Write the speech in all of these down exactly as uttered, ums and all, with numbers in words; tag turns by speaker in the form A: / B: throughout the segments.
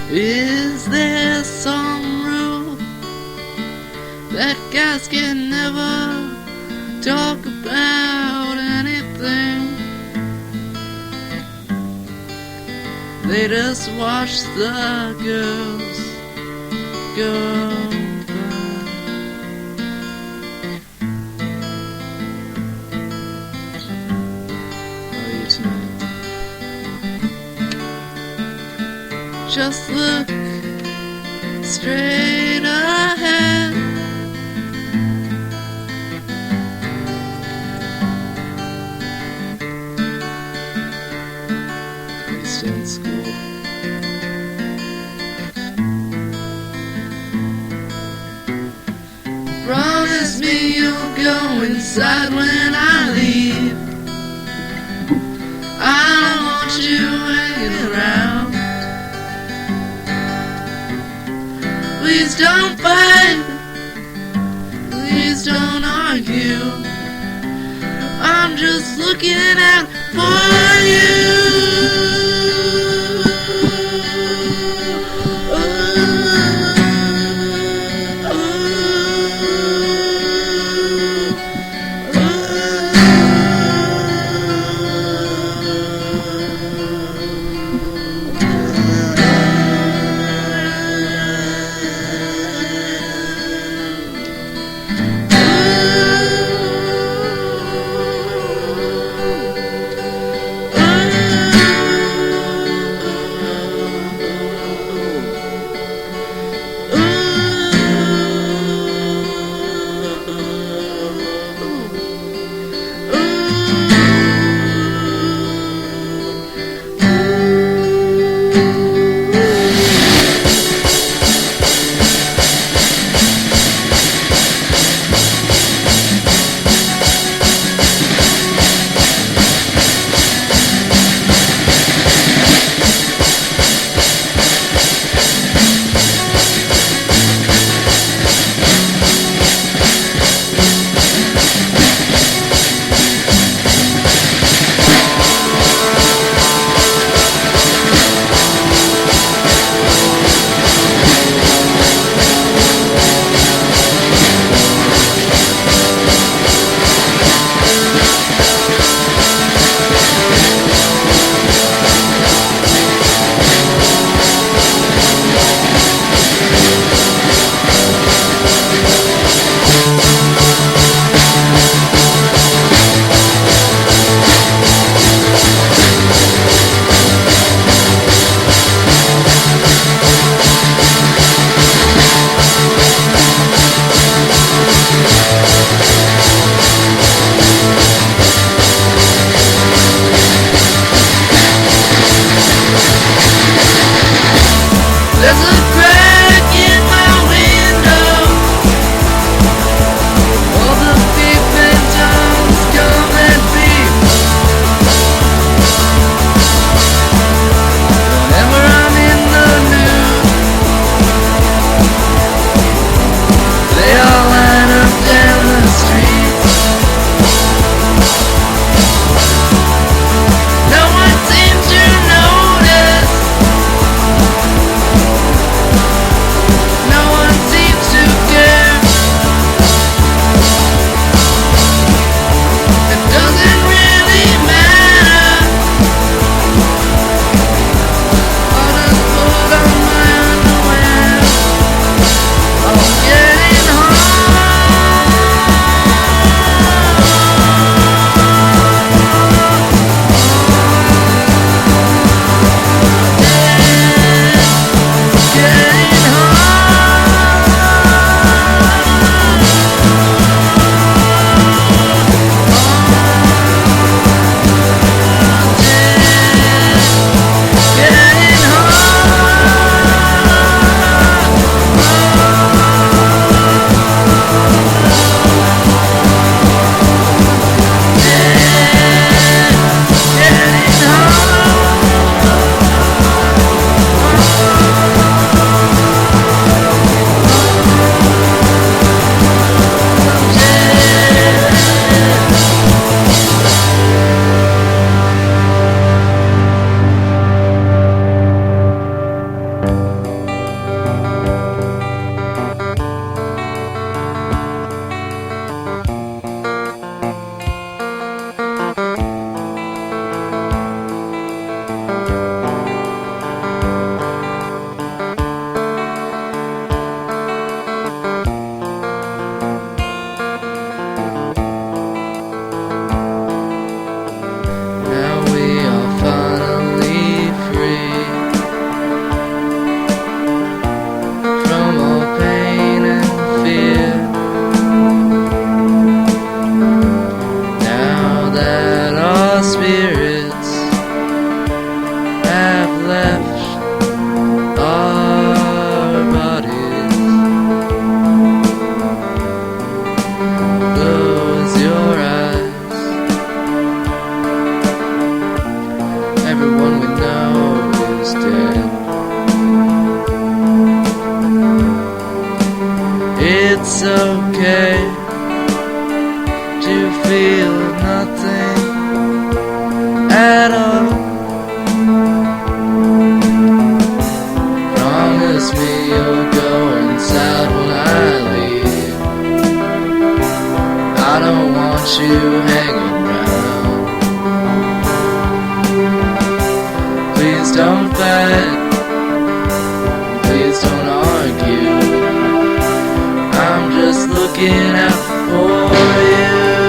A: Is there some rule that guys can never talk about anything? They just watch the girls go by. How are you tonight? Just look straight ahead. We still in school. Promise me you'll go inside when I leave. I don't want you hanging around. Please don't fight, please don't argue. I'm just looking out for you. everyone we know is dead. It's okay to feel nothing at all. Promise me you'll go inside when I leave. I don't want you hanging around. Please don't fight, please don't argue. I'm just looking out for you.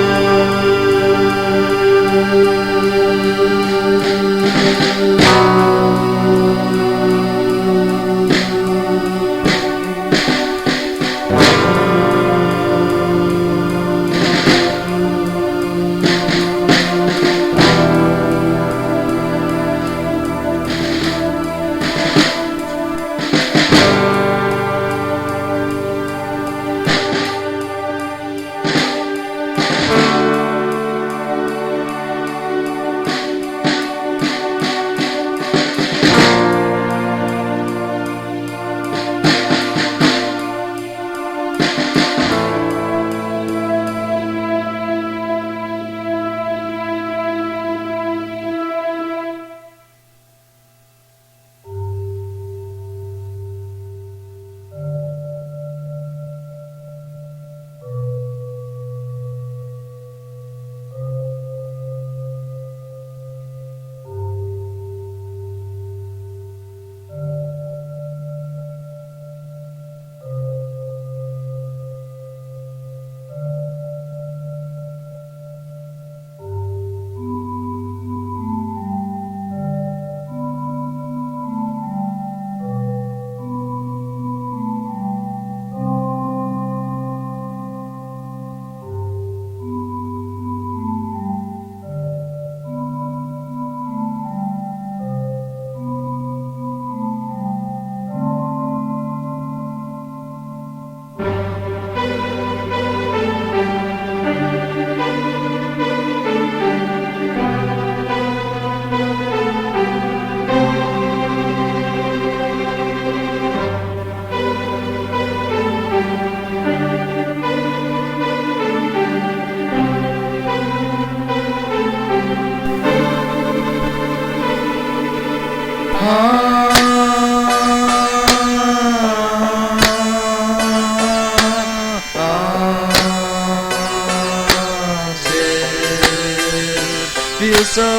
A: Feel so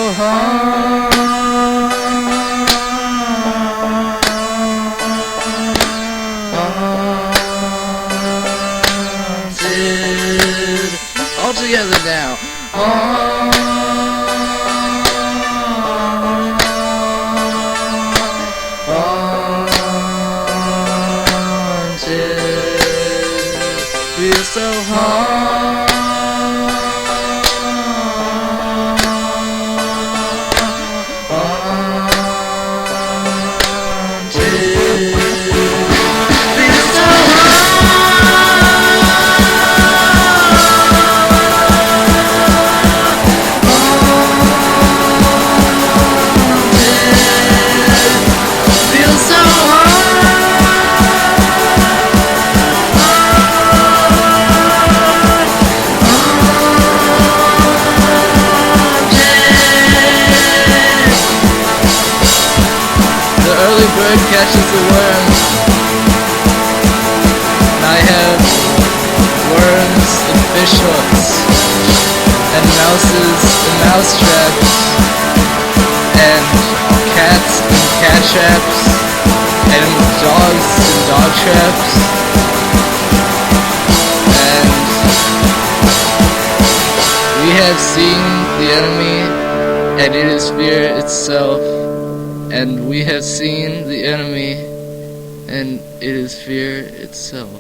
A: haunted. All together now. Haunted. Feel so haunted. Bird catches the worms. I have worms and fish hooks, and mouses and mouse traps, and cats and cat traps, and dogs and dog traps, and we have seen the enemy, and it is fear itself. And we have seen the enemy, and it is fear itself.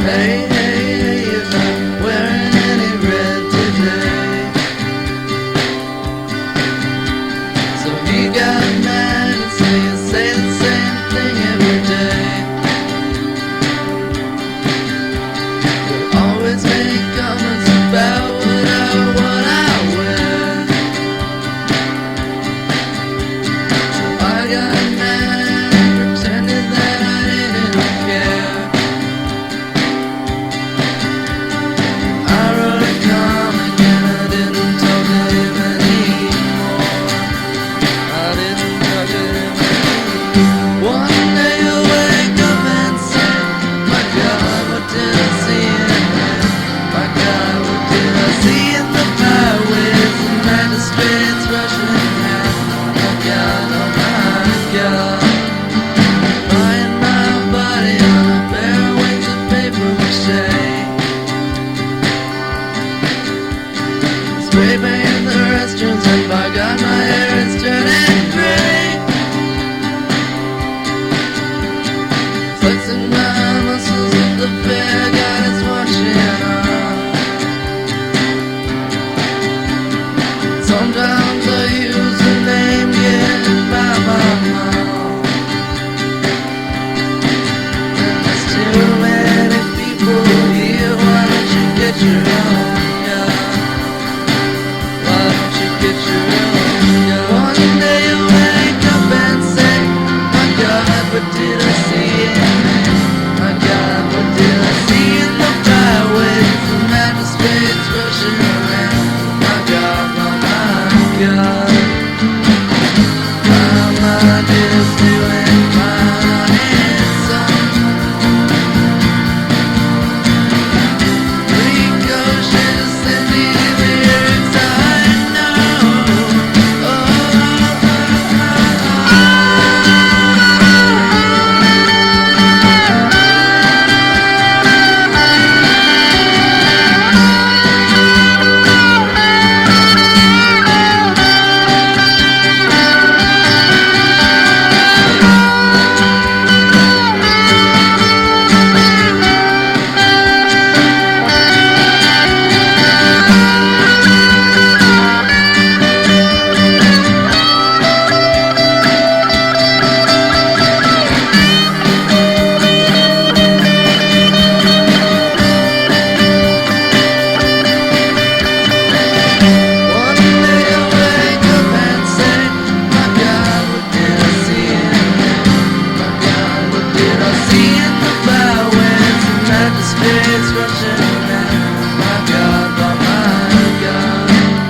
A: Hey, hey, hey, you're not wearing any red today. So he got mad and said, you say the same thing every day. You always make comments about what I, what I wear. So I got mad and pretended that I didn't care. I wrote a comic and I didn't talk to him anymore. I didn't talk to him anymore. One day you'll wake up and say, my God, what did I see in there? My God, what did I see in the byways? The magistrates rushing in. My God, oh my God. Buying my body on a pair of wings of paper mache. Spray painting the restrooms and by God my hair is turning gray. Flexing my muscles with the fair God is watching on. Sometimes I use the name given by my mom. And there's too many people here, why don't you get your own God? Why don't you get your own God? One day you wake up and say, my God, what did I see in there? My God, what did I see in the byways? The magistrates rushing around. My God, oh my God. My mind is doing fine on its own. Precocious and the lyrics I know. One day you'll wake up and say, my God, what did I see in there? My God, what did I see in the byways? The magistrates rushing around. My God, oh my God.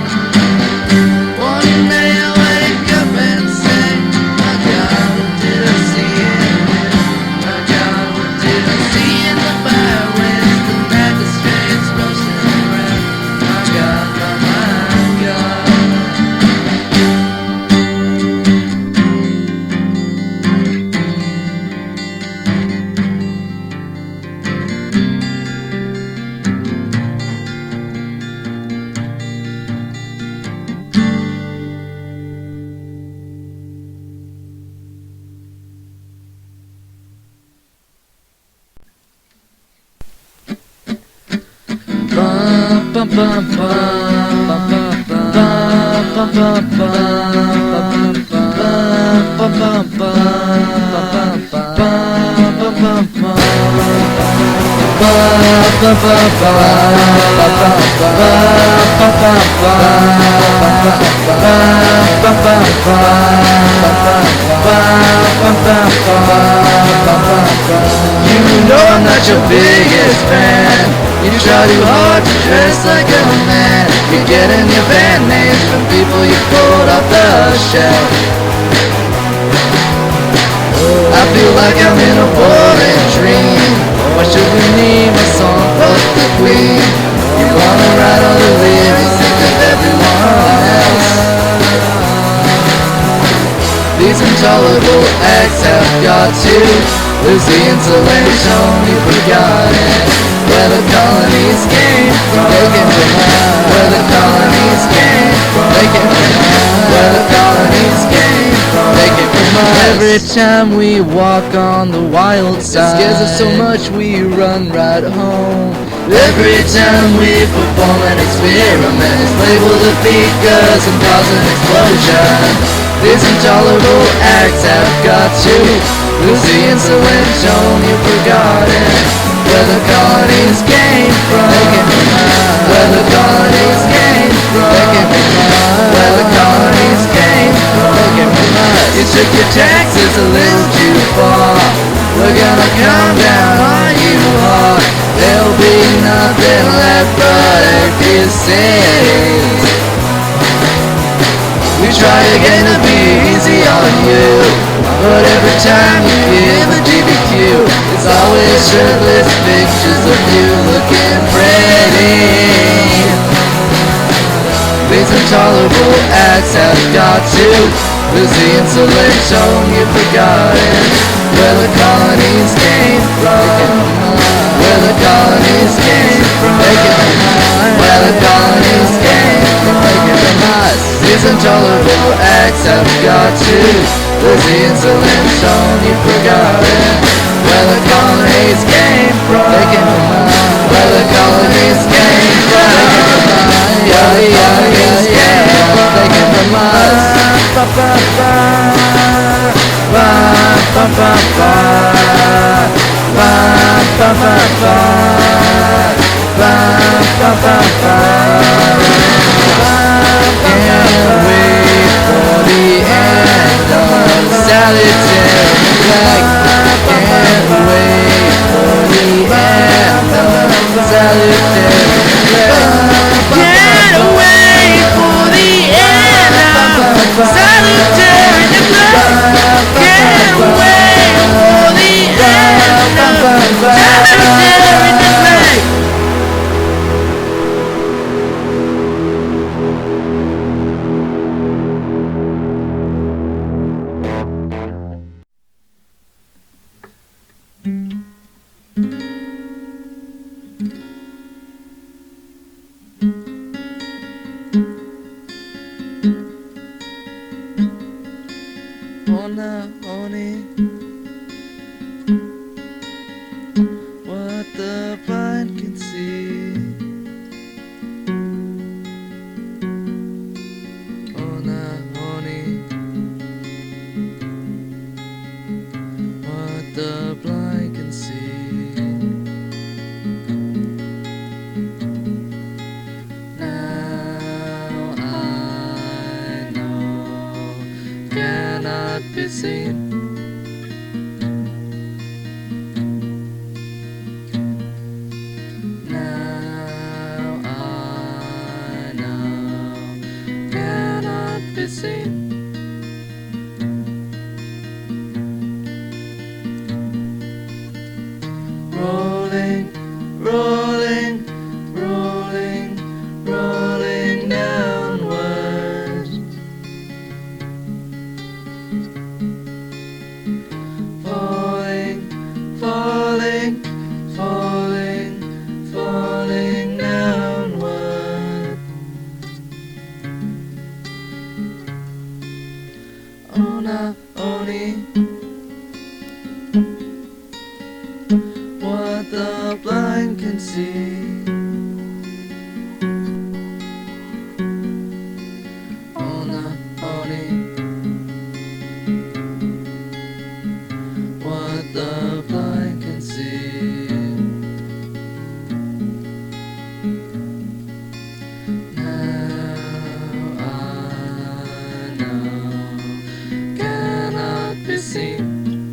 A: One day you'll wake up and say, my God, what did I see in there? My God, what did I see in the byways? The magistrates rushing around. My God, oh my God. Bum, bum, bum, bum, bum, bum, bum, bum, bum, bum, bum, bum, bum, bum, bum, You know I'm not your biggest fan. You try too hard to dress like a man. You're getting your band names from people you pulled off the shelf. I feel like I'm in a boring dream. Why should we name a song but the Queen? You wanna write all the lyrics, think of everyone else. These intolerable acts have got to lose the insulation. You forgot it. Where the colonies came from, they came from us. Where the colonies came from, they came from us. Where the colonies came from, they came from Every time we walk on the wild side, it scares us so much we run right home. Every time we perform an experiment, it's labeled a beat cause and cause an explosion. These intolerable acts have got to lose the insolent tone you've forgotten. Where the colonies came from, where the colonies came from, where the colonies came from. You took your taxes a little too far. We're gonna come down on you hard. There'll be nothing left but empty cities. We try again to be easy on you, but every time you give a D B Q, it's always shirtless pictures of you looking pretty. These intolerable acts have got to lose the insolent tone you've forgotten. Where the colonies came from, where the colonies came from, where the colonies came from. These intolerable acts have got to lose the insolent tone you've forgotten. Where the colonies came from, where the colonies came from, yeah, the colonies came from, taken from us. Ba ba ba ba ba ba ba ba ba ba ba ba ba. Can't wait for the end of solitary flag. Can't wait for the end of solitary flag. Can't wait for the end of solitary flag. Can't wait for the end of solitary flag. Ona Oni, what the blind can see. Ona Oni, what the blind can see. Now I know, cannot be seen. Now I know, cannot be seen. Rolling, rolling, rolling, rolling downwards. Falling, falling, falling, falling downward. Ona Oni, what the blind can see. Ona Oni, what the blind can see. Now I know, cannot be seen.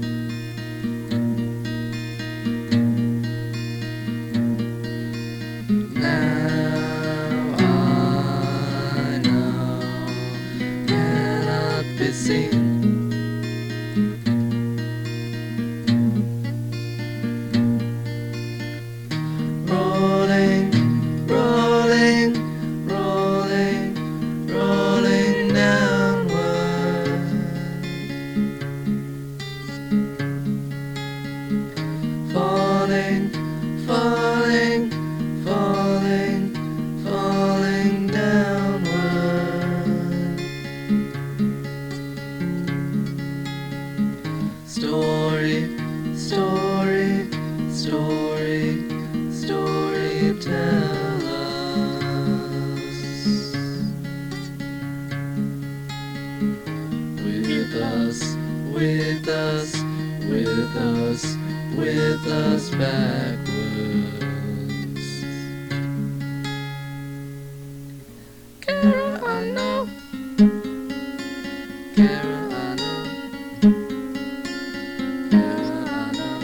A: Now I know, cannot be seen. Rolling, rolling, rolling, rolling downward. Falling, falling, falling, falling downward. us backwards. Carolina, Carolina, Carolina.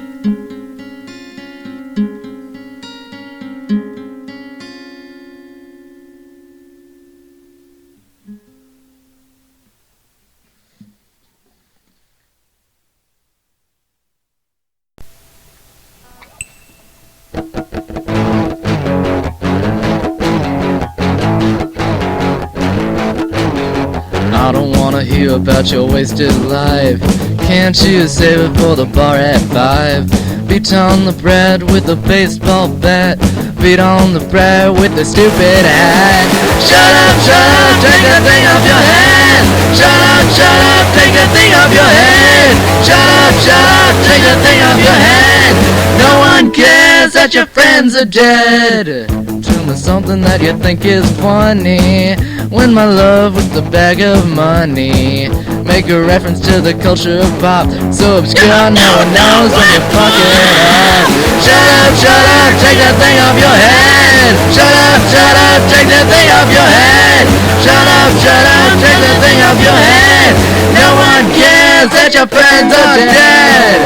A: I don't wanna hear about your wasted life. Can't you save it for the bar at five? Beat on the bread with a baseball bat. Beat on the bread with the stupid hat. Shut up, shut up, take that thing off your head. Shut up, shut up, take that thing off your head. Shut up, shut up, take that thing off your head. No one cares that your friends are dead. Tell me something that you think is funny. When my love with the bag of money. Make a reference to the culture of pop, so obscure no one knows when you fuck it up. Shut up, shut up, take that thing off your head. Shut up, shut up, take that thing off your head. Shut up, shut up, take that thing off your head. No one cares that your friends are dead.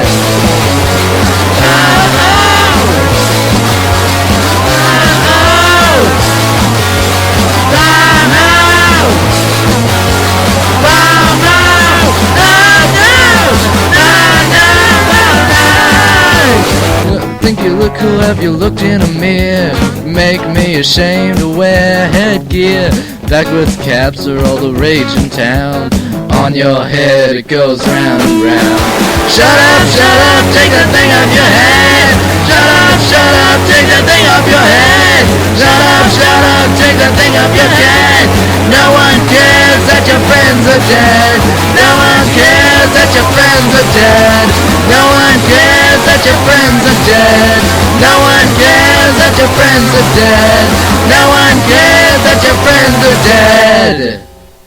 A: Think you look cool, have you looked in a mirror? Make me ashamed to wear headgear. Backwards caps are all the rage in town. On your head it goes round and round. Shut up, shut up, take that thing off your head. Shut up, shut up, take that thing off your head. Shut up, shut up, take that thing off your head. No one cares that your friends are dead. No one cares that your friends are dead. No one cares that your friends are dead. No one cares that your friends are dead. No one cares that your friends are dead.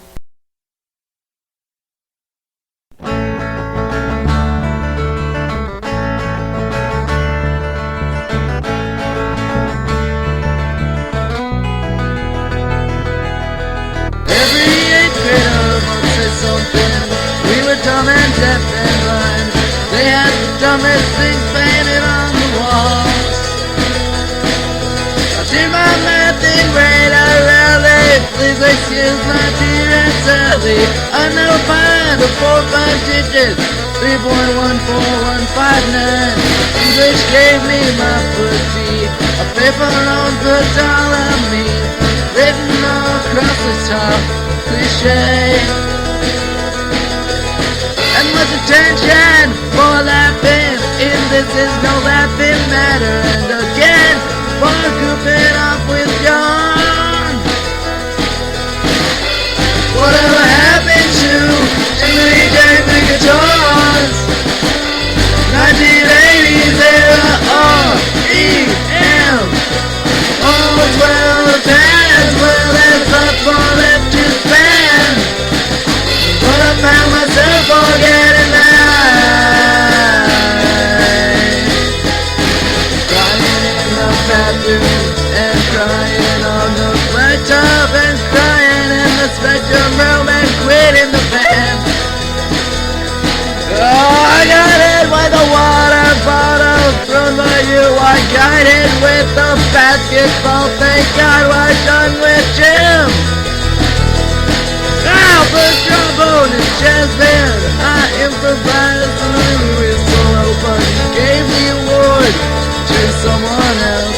A: Every eighth grader once said something. We were dumb and deaf and blind. They had the dumbest things painted on the walls. I did my math in grade, I rarely. Please excuse my appearance early. I never find a four or five digits. three point one four one five nine. English gave me my footy. A paper on puts all of me. Written all across the top. Cliche. And much attention for laughing. In this is no laughing matter. And again, for goofing off with John. Whatever happened to Jimmy James and guitars? nineteen eighties era R E M. All's well that ends well, there's not more left to spend. But I found myself forgetting that. Crying in the bathroom and crying on the blacktop and crying in the spectrum room and quitting the band. Oh, I got hit with a water bottle thrown by you. I got hit with a basketball. Thank God we're done with Jim. Albert trombone and jazz band. I improvised and the whistle open. Gave the award to someone else.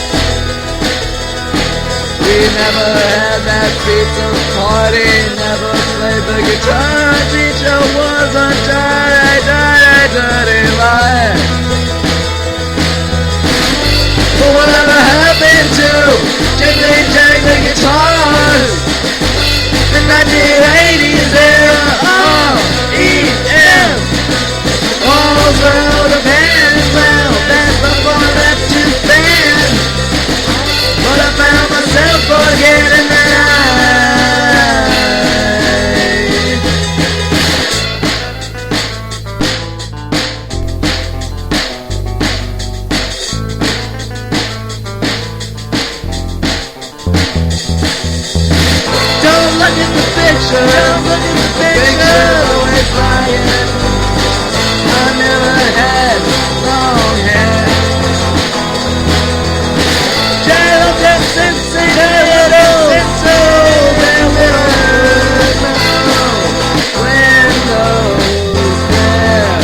A: We never had that pizza party. Never played the guitar. Teacher was a dirty, dirty, dirty liar. But whatever happened to Jiggly Jag the guitars? The nineteen eighties era R E M. All's well the band is well. There's no more left to spend. But I found myself forgetting that. lying. I never had long hair. Jail just since it since so there were no windows there.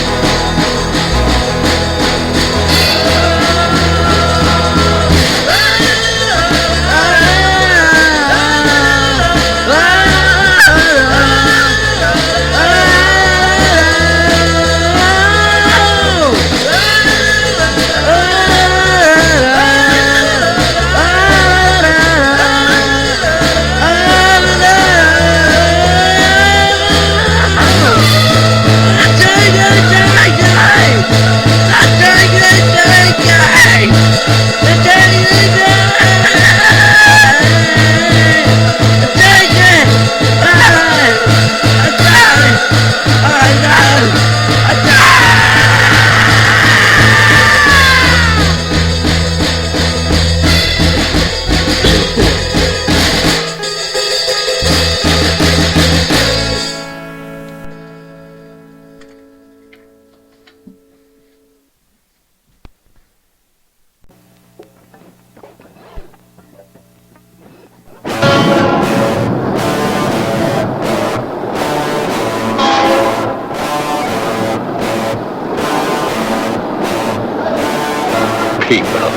B: People,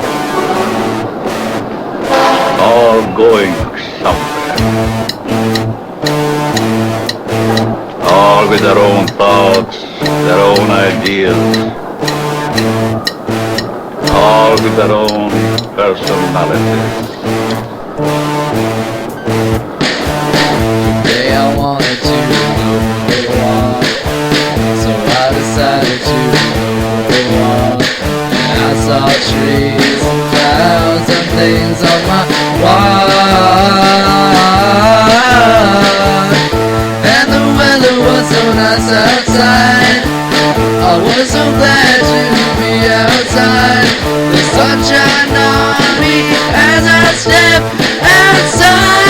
B: all going somewhere, all with their own thoughts, their own ideas, all with their own personalities.
A: Today I wanted to go for a walk, so I decided to go for a walk. I saw trees and clouds and things on my walk, and the weather was so nice outside. I was so glad to be outside. The sunshine on me as I step outside.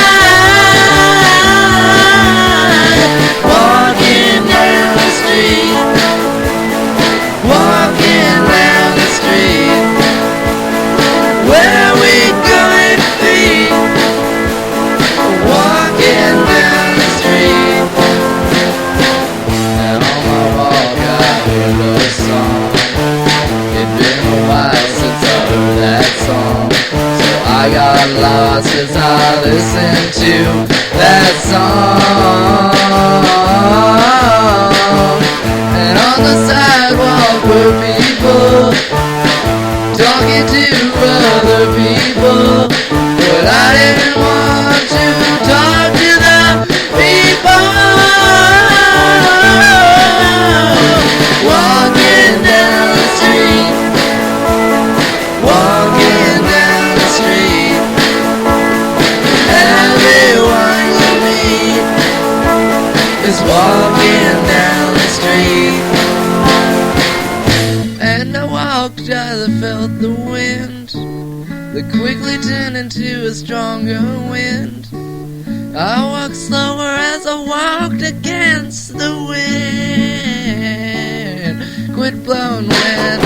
A: Walking down the street, walking down the street. Where are we going to be? Walking down the street. And on my walk I heard a song. It'd been a while since I heard that song, so I got lost as I listened to that song. And on the sidewalk were people talking to other people, but I didn't want to talk to the people. Walking down the street, walking down the street. Everyone you meet is walking down the street. And I walked, I felt the wind that quickly turned into a stronger wind. I walked slower as I walked against the wind. Quit blowing wind.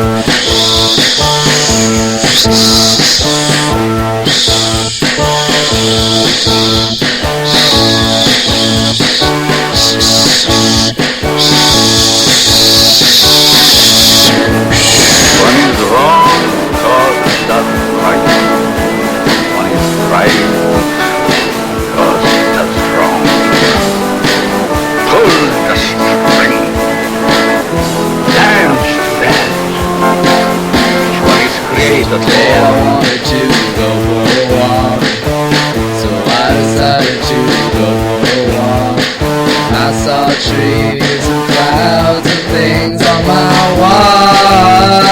B: One is wrong because it doesn't right. One is right because it does wrong. Pull the string, dance to that. Each one is created
A: Today I
B: for.
A: wanted to go for a walk, so I decided to go for a walk. I saw trees and clouds and things on my walk,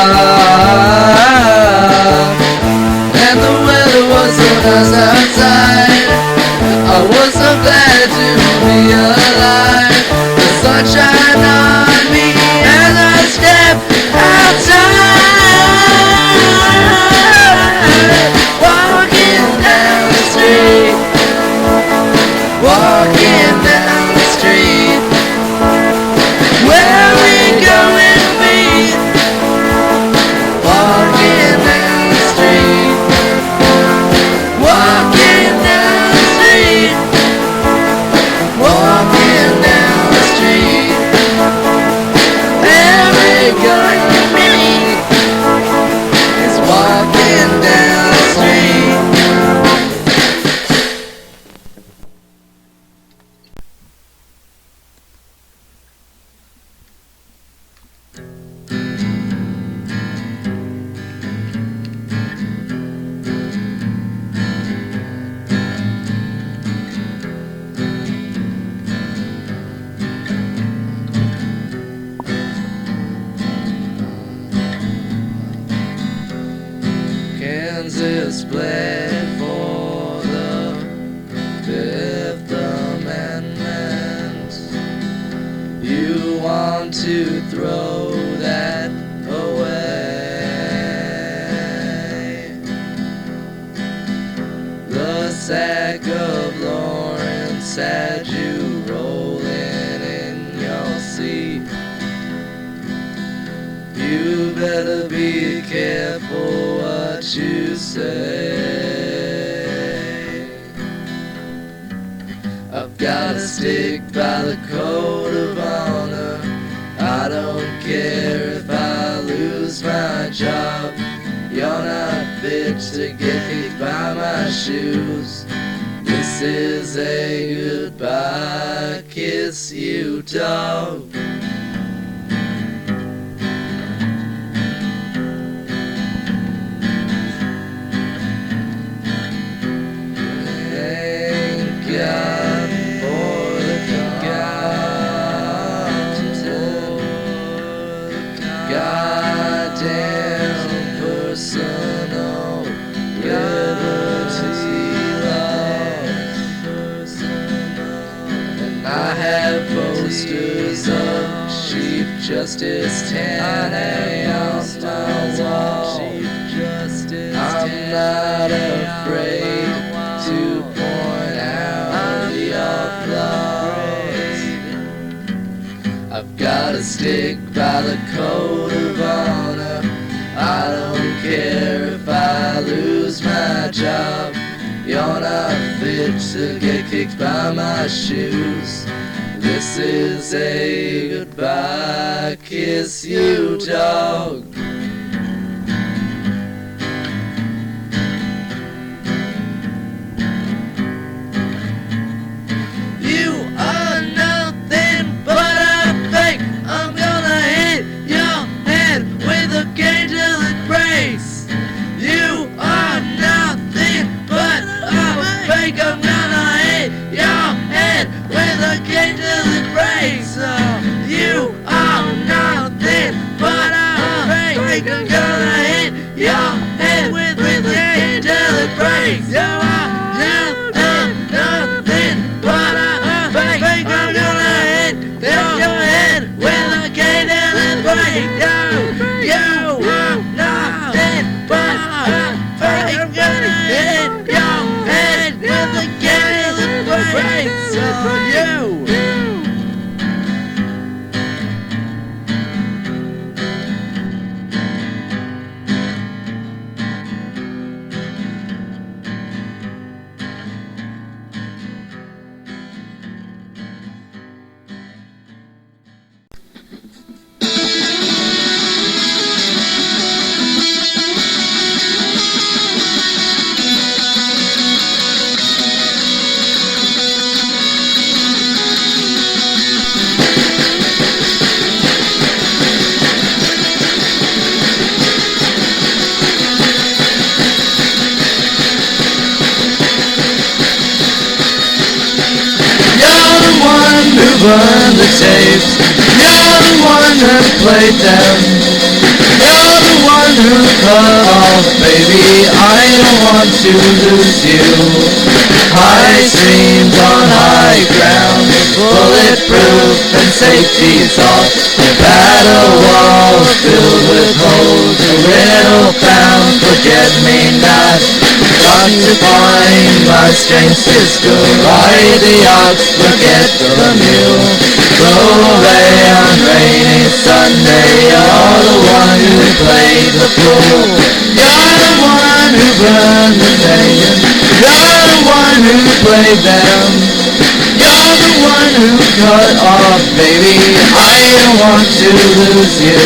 A: and the weather was so nice outside. I was so glad to be alive. The sunshine on me as I step outside. Walking down the street, walking down the street. hands is split for the Fifth Amendment. You want to throw that away. The sack of Lawrence had you rolling in your seat. You better be careful what you say. I've gotta stick by the code of honor. I don't care if I lose my job. You're not fit to get kicked by my shoes. This is a goodbye kiss, you dog. Posters of Chief Justice Taney on my wall. I'm not afraid to point out your flaws. I've gotta stick by the code of honor. I don't care if I lose my job. You're not fit to get kicked by my shoes. This is a goodbye kiss, you dog. You are nothing but a fake. I'm gonna hit your head with a cage till it breaks. You are nothing but a fake. I'm gonna hit your head with a cage till it breaks. Oh, you are nothing but a fake. I'm gonna hit your head with, with a cage till it breaks. You are nothing, nothing but a fake. I'm gonna hit your head with a cage till it breaks. You, you are nothing but a fake. I'm gonna hit your head with a cage till it breaks. Oh, you. Burn the tapes. You're the one who played them. You're the one who cut off, baby. I don't want to lose you. High streams on high ground, bulletproof and safety's off. The battle walls filled with holes, a riddle found, forget me not. Got to find my strength, sister, ride the ox, forget the mule. Throw away on rainy Sunday, you're the one who played the fool. You're the one who burned the pagan, you're the one who played them. You're the one who cut off, baby, I don't want to lose you.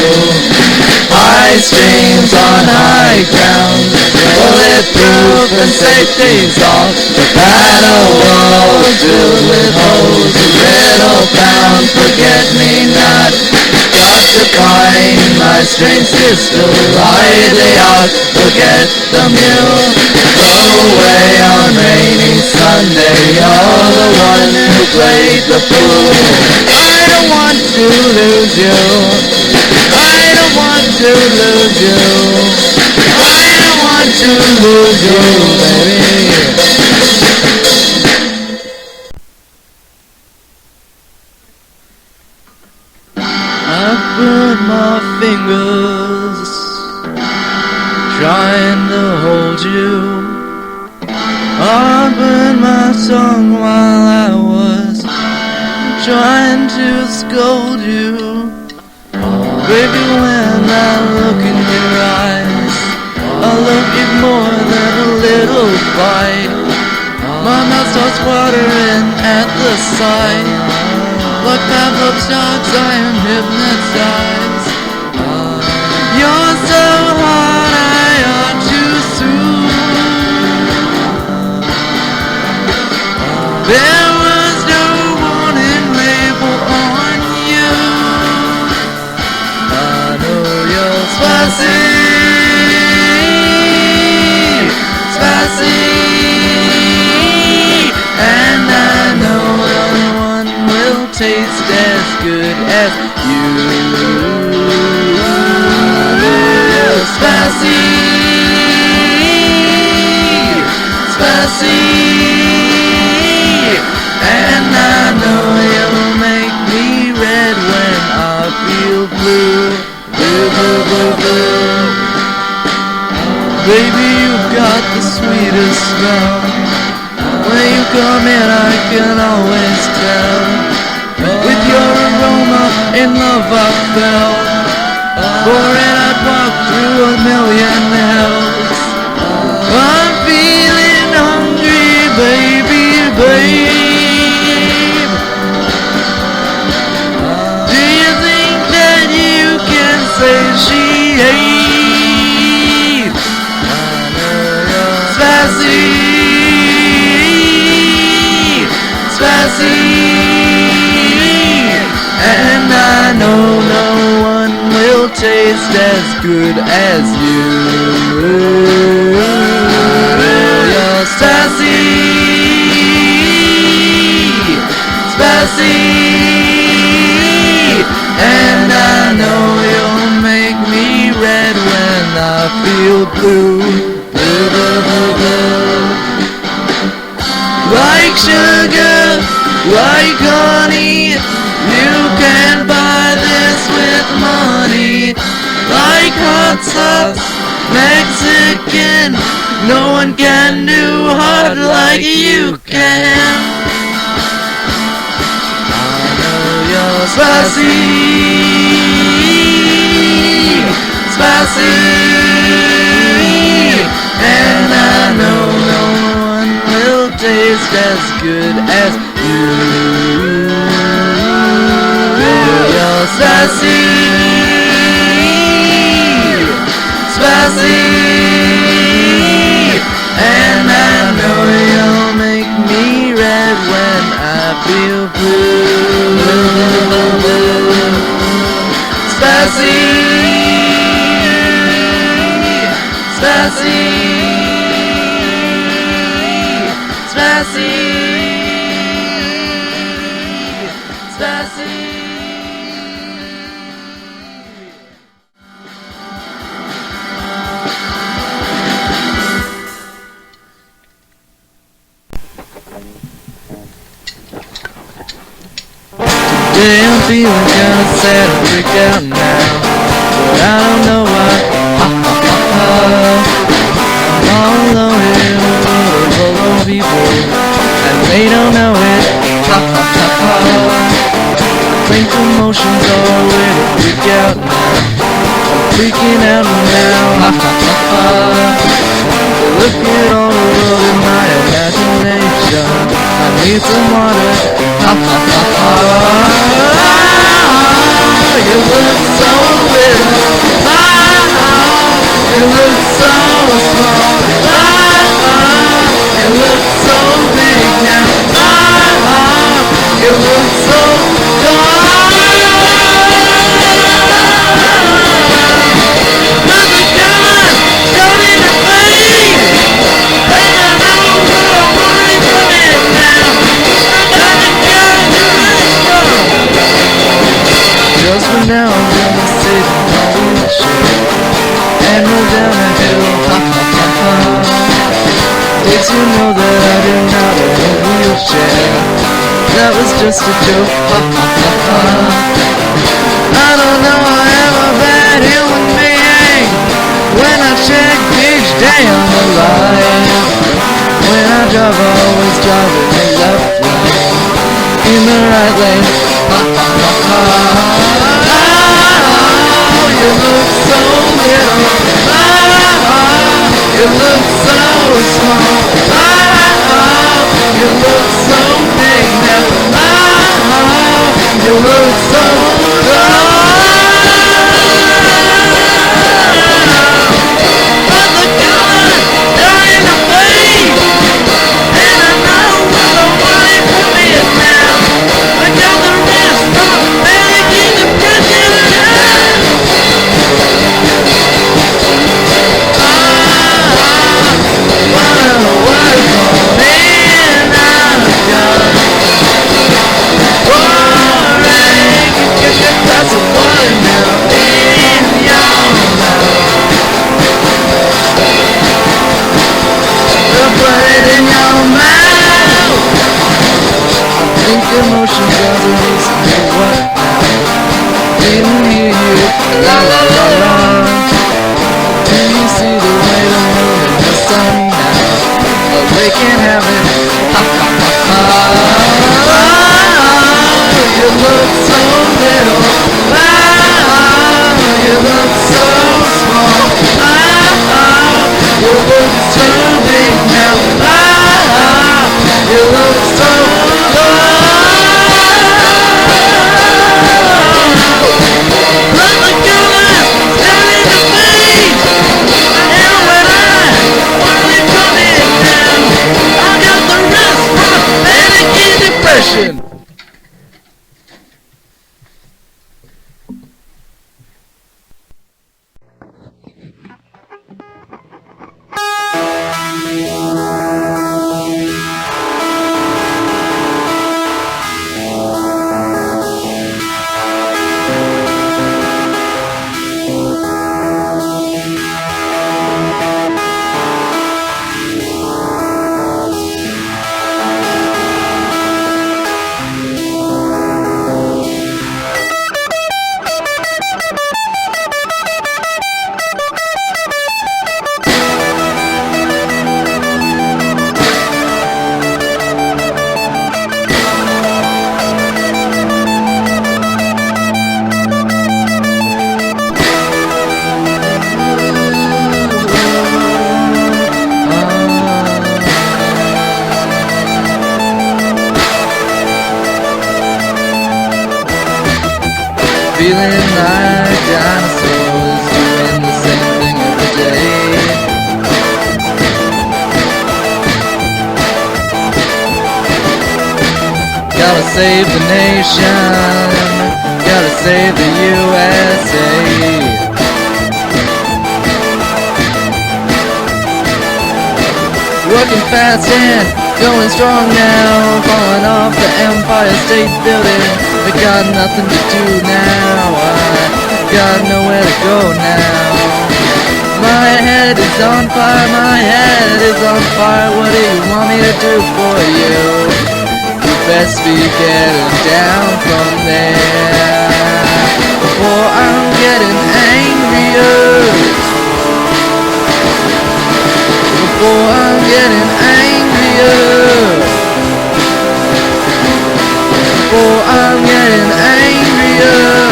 A: High streams on high ground, bulletproof and safety's off. The battle walls filled with holes, a riddle found, forget me not. Got to find my strength, sister, ride the ox, forget the mule. Throw away on rainy Sunday, you're the one who played the fool. I don't want to lose you, I don't want to lose you, I don't want to to lose you, baby. I burned my fingers trying to hold you. I burned my tongue while I was trying to scold you. Baby, when I look in your eyes, I love you more than a little bite. My mouth starts watering at the sight. Like Pavlov's dogs, I am hypnotized. You're so hot, I ought to sue. There was no warning label on you. I know you're spicy, spicy, and I know no one will taste as good as you. You're spicy, spicy, and I know you'll make me red when I feel blue, blue, blue, blue, blue. Baby, you've got the sweetest smell. When you come in, I can always tell. With your aroma, in love I fell. For it I'd walk through a million hells. I'm feeling hungry, baby, babe. Do you think that you can satiate? Spicy, spicy, and I know no one will taste as good as you. You're spicy, spicy, and I know you'll make me red when I feel blue, blue, blue, blue, blue. Like sugar, like honey, you can buy this with money. Like hot sauce, Mexican, no one can do hot like you can. I know you're spicy, spicy, and I know no one will taste as good as you. You're spicy, spicy, and I know you'll make me red when I feel blue, blue, blue. Spicy, spicy, spicy, spicy. Today I'm feeling kinda sad and freaked out now, but I don't know why. Ha ha ha ha. I'm all alone in a world full of people, and they don't know it. Ha ha ha ha. I think emotions are already freaked out now. I'm freaking out now. Ha ha ha ha. Look at all the world in my imagination. I need some water. Ha ha ha ha. You look so little. Ah, you look so small. Ah, you look so big now. Ah, you look so gone. Mother God, don't even think. And I know what I want to do now. Mother God, do it go. Just for now, I'm gonna sit in my wheelchair and roll down a hill, ha ha ha ha. Did you know that I do not own a wheelchair? That was just a joke, ha ha ha ha. I don't know I am a bad human being when I check each day on the line. When I drive, I always drive in the left lane, in the right lane, ha ha ha ha. Oh, you look so little, oh, you look so small, oh, you look so big now, oh, you look so tall. But the color, they're in the face, and I know what the money for me is now. I got the wrist up, and I keep the pressure down. Emotions are the reason for what now? Didn't hear you, la la la la. Do you see the way the moon and the sun now? But they can't have it, ha ha ha ha. You look so little, ah, you look so small, ah, you look so big now, ah, you look so tall. Feeling like dinosaurs, doing the same thing every day. Gotta save the nation, gotta save the U S A. Working fast and going strong now, falling off the Empire State Building. I got nothing to do now, I got nowhere to go now. My head is on fire, my head is on fire. What do you want me to do for you? You best be getting down from there before I'm getting angrier. Before I'm getting angrier. Before I'm getting angrier.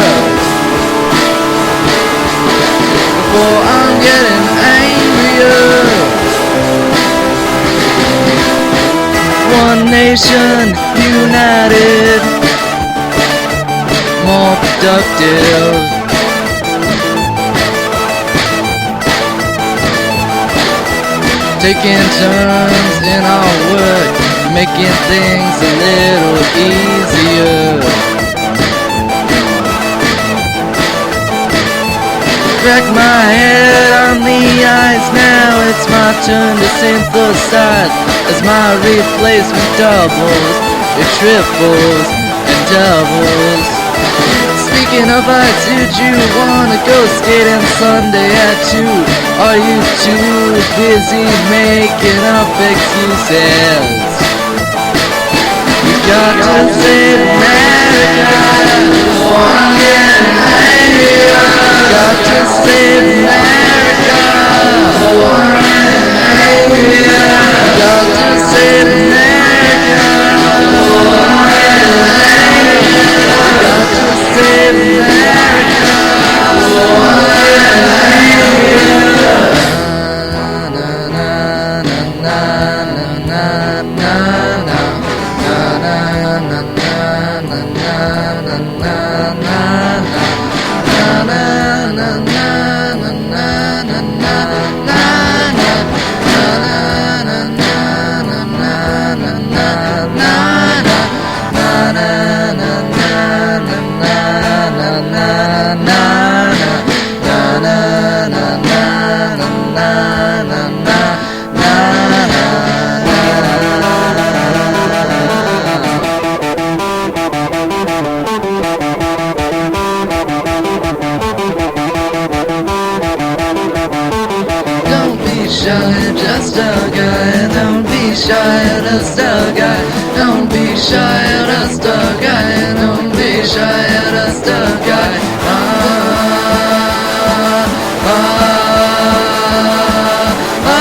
A: Before I'm getting angrier. One nation united, more productive. Taking turns in our work, making things a little easier. Crack my head on the ice now, it's my turn to synthesize as my replacement doubles, it triples and doubles. Speaking of heights, did you wanna go skating Sunday at two? Are you too busy making up excuses? You got to save America. One get angrier. Got to save America. One get angrier. Got to save America. One get angrier. Got to save America. One get angrier. Na na na na na na na. Just a guy, don't be shy, just a guy, don't be shy, just a guy, don't be shy, just a guy. Ah, ah, ah,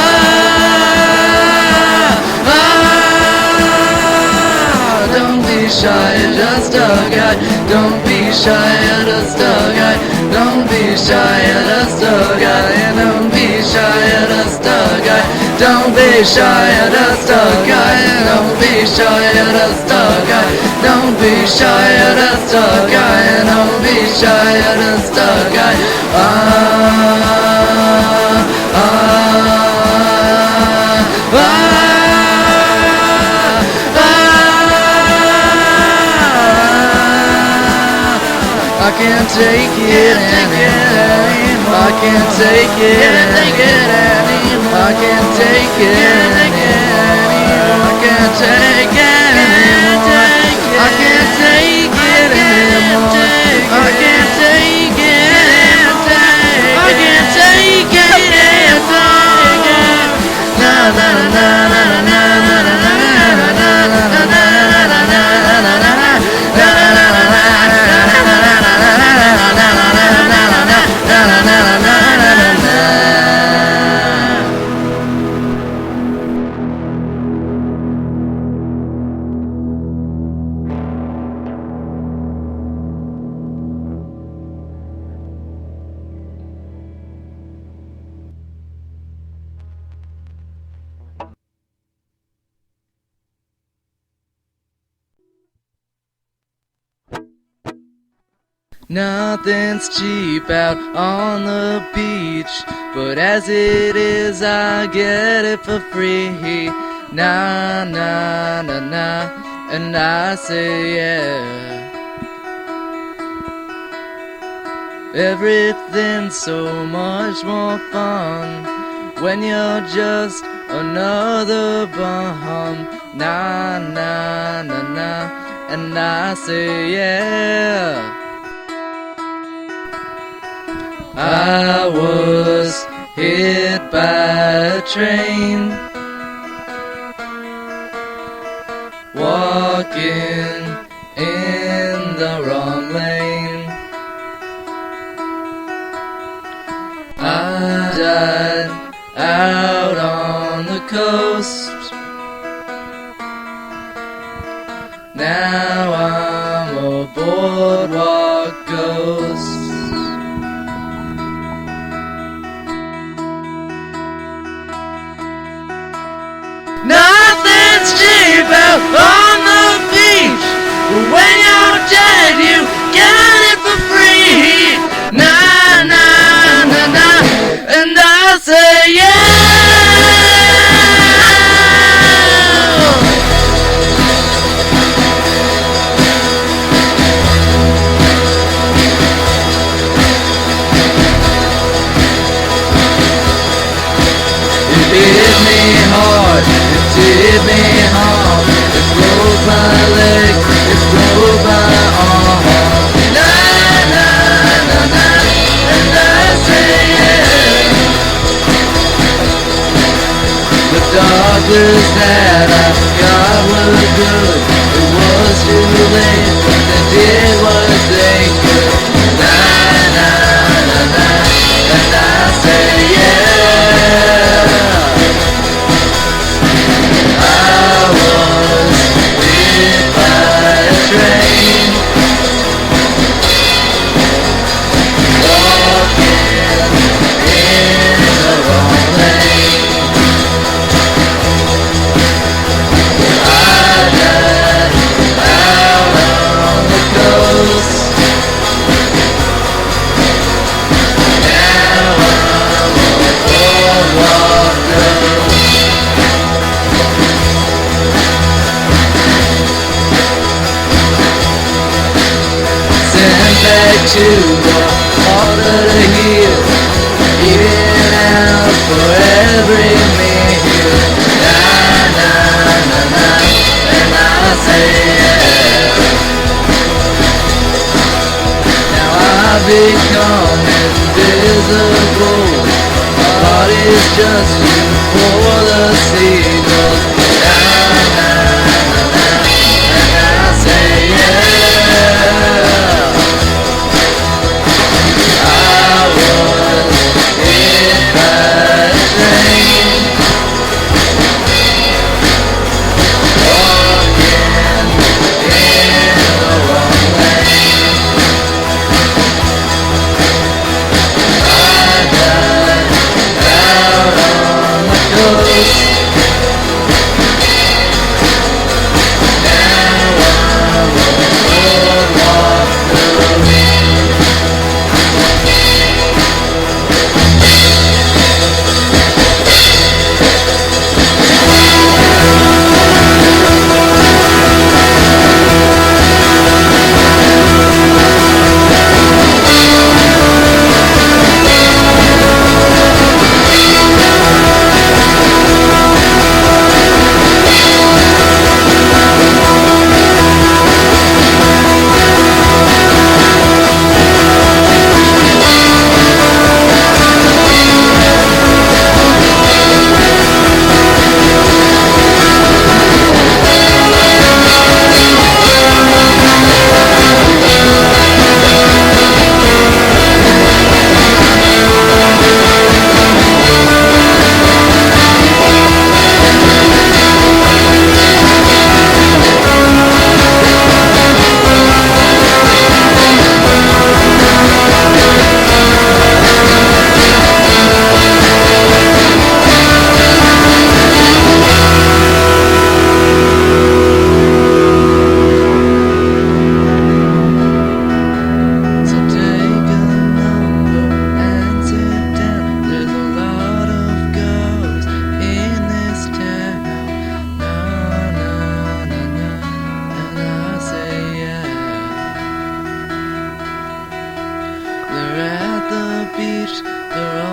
A: ah, don't be shy, just a guy, don't be shy, just a guy, don't be shy, just a guy, don't be shy, just a guy. Don't be shy, just a guy. Don't be shy, just a guy. Don't be shy, just a guy. Don't be shy, just a guy. Ah, ah, ah, ah. I can't take it anymore. I can't take it anymore. I can't take it anymore. I can't take it anymore. I can't take it anymore. I can't take it. I can't take it. Na na na na na na na na na na Nothing's cheap out on the beach, but as it is, I get it for free. Na na na na, and I say yeah. Everything's so much more fun when you're just another bum. Na na na na, and I say yeah. I was hit by a train, walking in the wrong lane. I died out on the coast. Now I'm a boardwalk ghost. Nothing's cheap out on the beach, but when you're dead you get it for free. Na na na na, and I say yeah. It hit me hard, it did me harm. It broke my leg, it broke my arm. Na doctors that I got were good. It was too late, but they did what they could. Na na na na, and I say yeah. I was hit by a train, walking in the wrong lane. Back to the heart of the hill, eating out for every meal. Na na na na, and I say yeah. Now I've become invisible. My heart is just food for the seagulls. Na na na na, and I say yeah. They're at the beach, they're